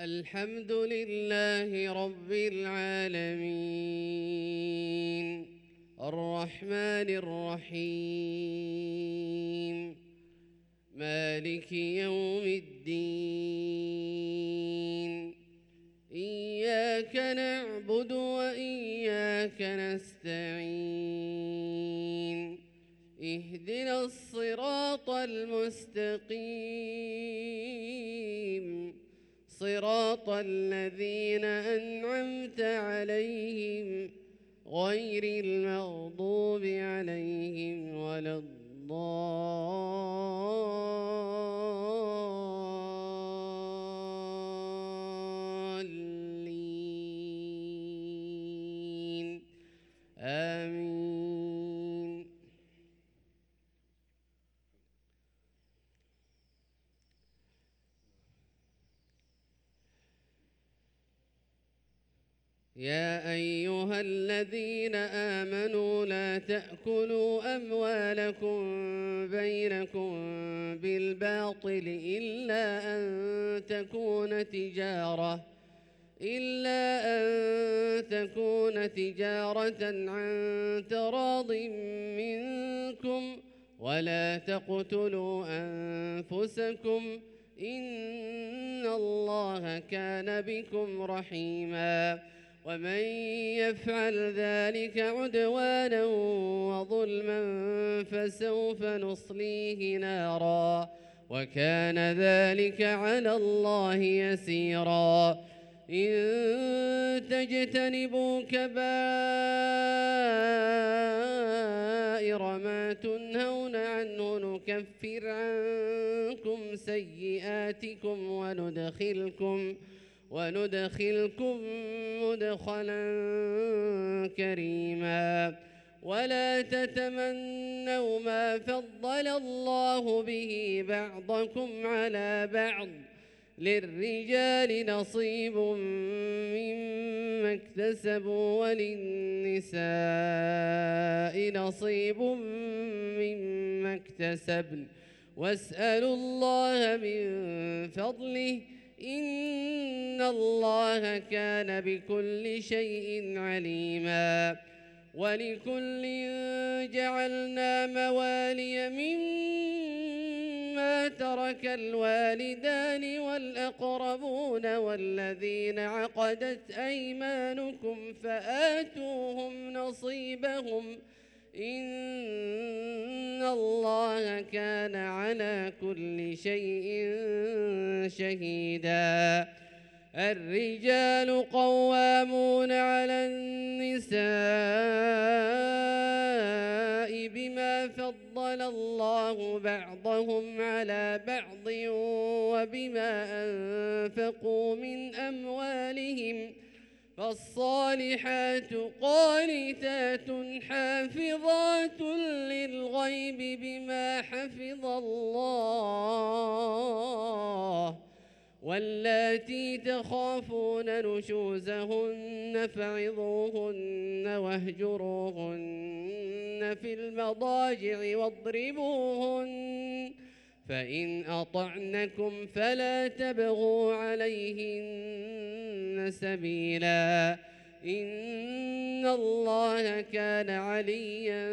الحمد لله رب العالمين الرحمن الرحيم مالك يوم الدين إياك نعبد وإياك نستعين اهدنا الصراط المستقيم صراط الذين أنعمت عليهم غير المغضوب عليهم ولا الضالين آمين. يا أيها الذين آمنوا لا تأكلوا أموالكم بينكم بالباطل إلا أن تكون تجارة عن تراض منكم ولا تقتلوا أنفسكم إن الله كان بكم رحيما ومن يفعل ذلك عدوانا وظلما فسوف نصليه نارا وكان ذلك على الله يسيرا إن تجتنبوا كبائر ما تنهون عنه نكفر عنكم سيئاتكم وندخلكم مدخلا كريما ولا تتمنوا ما فضل الله به بعضكم على بعض للرجال نصيب مما اكتسبوا وللنساء نصيب مما اكتسبن واسألوا الله من فضله إن الله كان بكل شيء عليما ولكل جعلنا موالي مما ترك الوالدان والأقربون والذين عقدت أيمانكم فآتوهم نصيبهم إن الله كان على كل شيء شهيدا الرجال قوامون على النساء بما فضل الله بعضهم على بعض وبما أنفقوا من أموالهم فالصالحات قانتات حافظات للغيب بما حفظ الله واللاتي تخافون نشوزهن فعظوهن واهجروهن في المضاجع واضربوهن فإن أطعنكم فلا تبغوا عليهن سبيلا إن الله كان عليا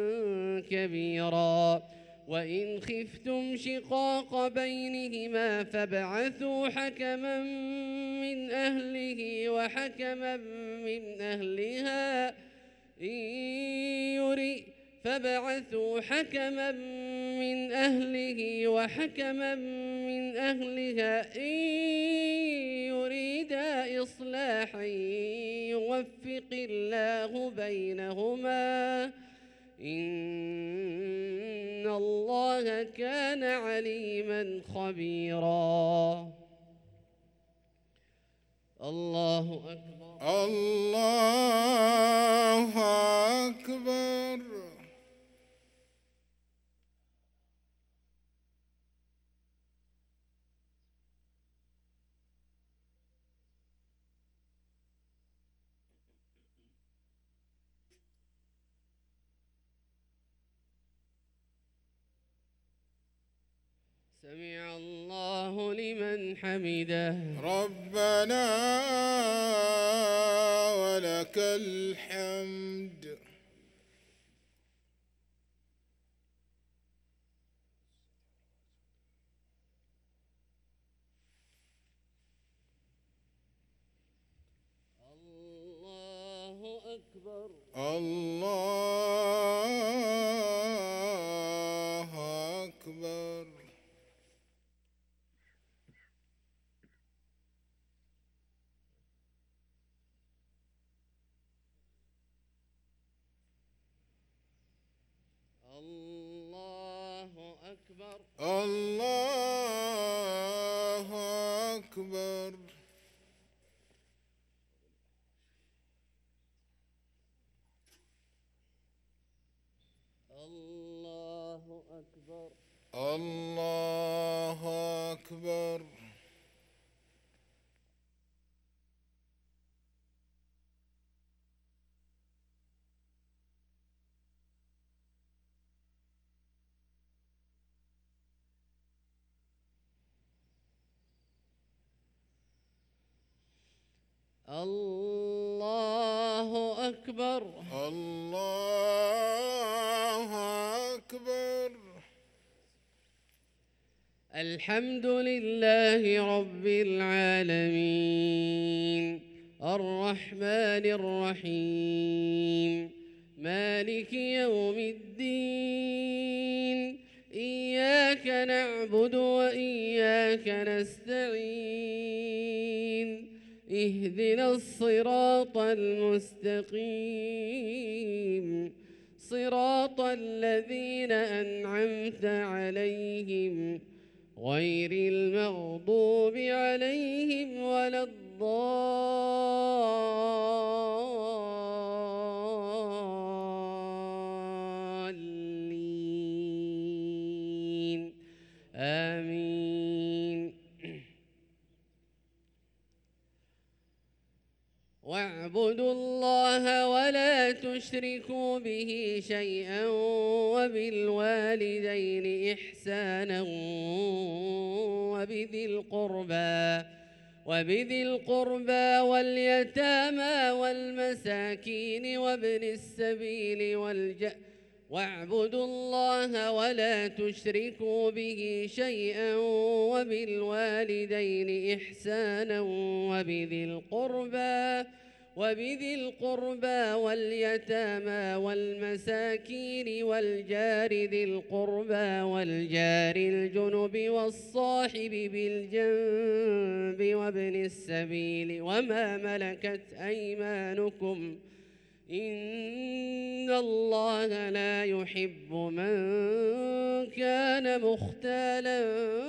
كبيرا وإن خفتم شقاق بينهما فابعثوا حكما من أهله وحكما من أهلها فابعثوا حكما من أهله وحكما من أهلها إن يريدا إصلاحا يوفق الله بينهما إن الله كان عليما خبيرا. الله أكبر الله أكبر. سمع الله الله لمن حمده. ربنا ولك الحمد. الله أكبر. الله أكبر. الله أكبر. الله أكبر. الله أكبر. الله أكبر. الله أكبر. الله أكبر. الحمد لله رب العالمين الرحمن الرحيم مالك يوم الدين إياك نعبد وإياك نستعين اهدنا الصراط المستقيم صراط الذين أنعمت عليهم غير المغضوب عليهم ولا الضالين آمين. واعبدوا الله ولا تشركوا به شيئا وبالوالدين إحسانا وبذي القربى واليتامى والمساكين وابن السبيل واعبدوا الله ولا تشركوا به شيئا وبالوالدين إحسانا وبذي القربى واليتامى والمساكين والجار ذي القربى والجار الجنب والصاحب بالجنب وابن السبيل وما ملكت أيمانكم إن الله لا يحب من كان مختالا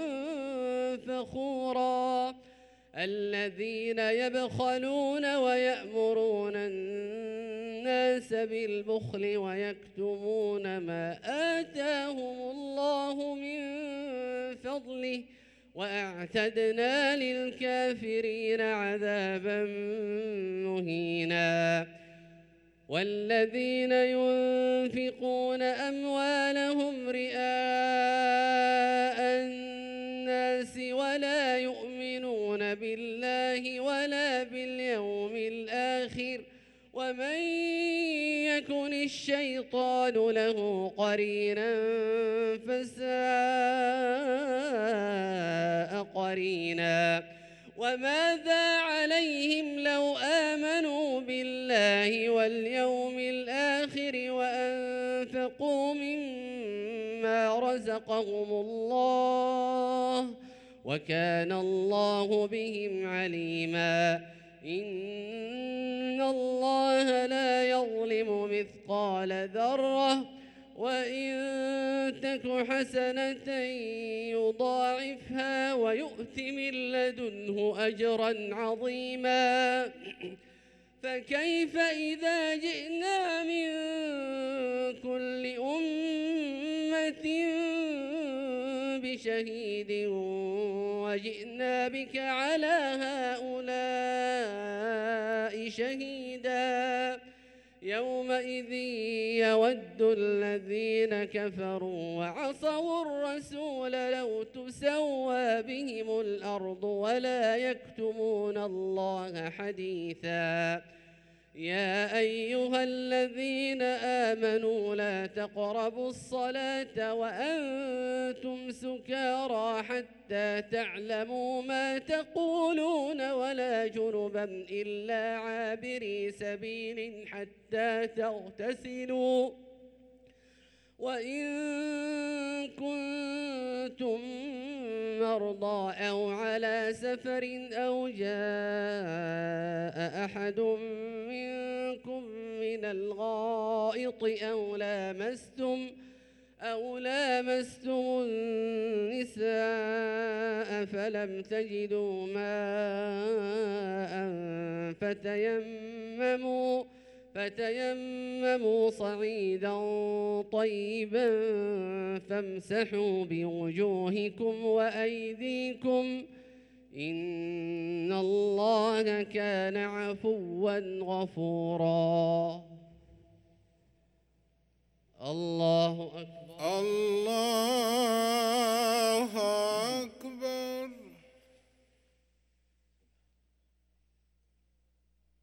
فخورا. الذين يبخلون ويأمرون الناس بالبخل ويكتمون ما آتاهم الله من فضله وأعتدنا للكافرين عذابا مهينا. والذين ينفقون أموالهم رئاء الناس ولا يؤمنون بالله ولا باليوم الآخر ومن يكن الشيطان له قرينا فساء قرينا. وماذا عليهم لو آمنوا بالله واليوم الآخر وأنفقوا مما رزقهم الله وكان الله بهم عليما. إن الله لا يظلم مثقال ذرة وإن تك حسنة يضاعفها ويؤت من لدنه أجرا عظيما. فكيف إذا جئنا من كل أمة بشهيد وجئنا بك على هؤلاء شهيدا يومئذ يود الذين كفروا وعصوا الرسول لو تسوى بهم الأرض ولا يكتمون الله حديثا يا أيها الذين آمنوا لا تقربوا الصلاة وأنتم سكارى حتى تعلموا ما تقولون ولا جنبا إلا عابري سبيل حتى تغتسلوا وإن كنتم مرضى أو على سفر أو جاء أحد منكم من الغائط أو لامستم النساء فلم تجدوا ماء فتيمموا صعيدا طيبا فامسحوا بوجوهكم وأيديكم إن الله كان عفوا غفورا الله أكبر. الله